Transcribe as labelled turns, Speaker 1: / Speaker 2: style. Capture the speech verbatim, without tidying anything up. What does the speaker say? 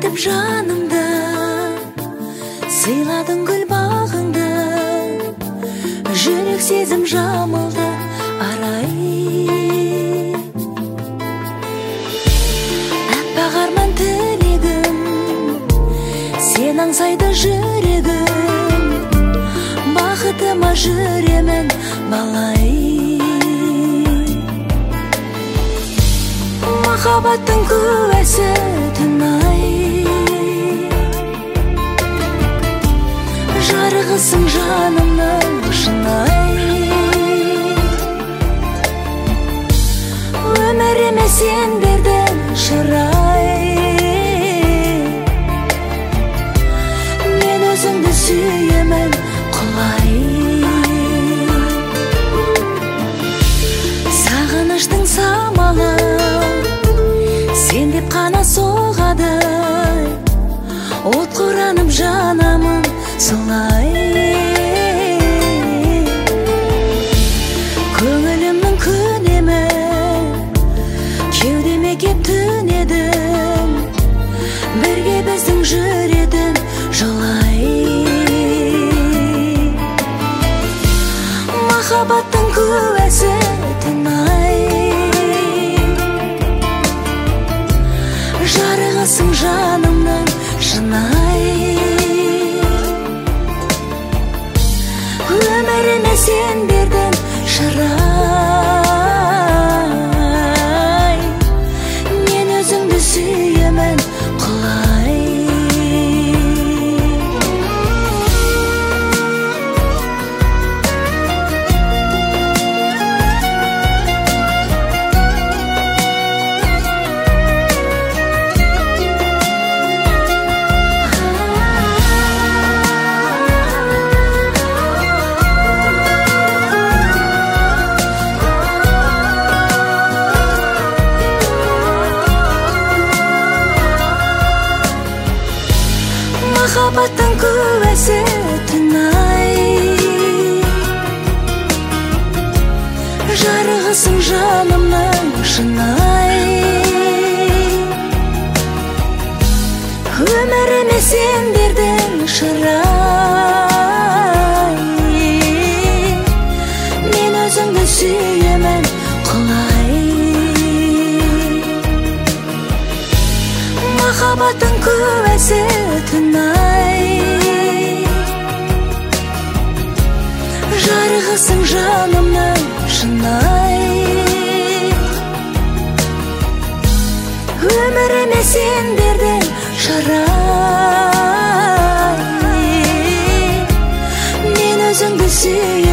Speaker 1: етіп жанымды, сыйладың гүл бағыңды, жүрек сезім жамылды арай. Әппақ арман тілегім, сен аңсайды жүрегім, бақытыма жүремін балай. Махаббаттың куәсі түн-ай, жарығысың жанымның шын-ай. Өміріме сен бердің шырай, мен өзіңді сүйемін құлай. Сағыныштың самалы сен деп қана соғады, от құранып жанамын солай. Көңілімнің күнемі кеудеме кеп түнедің, бірге біздің жүретін жолай. Махаббаттың куәсі түн-ай, жарығысың жанымның шын-ай. Өміріме сен бердің шырай, мен өзіңді сүйемін құлай. Махаббаттың куәсі түн-ай, жарығысың жанымның шын-ай. Өміріме сен бердің шырай, мен өзіңді сүйемін құлай. Махаббаттың куәсі түн-ай, жарығысың жанымның шын-ай. Өміріме сен бердің шырай, мен өзіңді сүйемін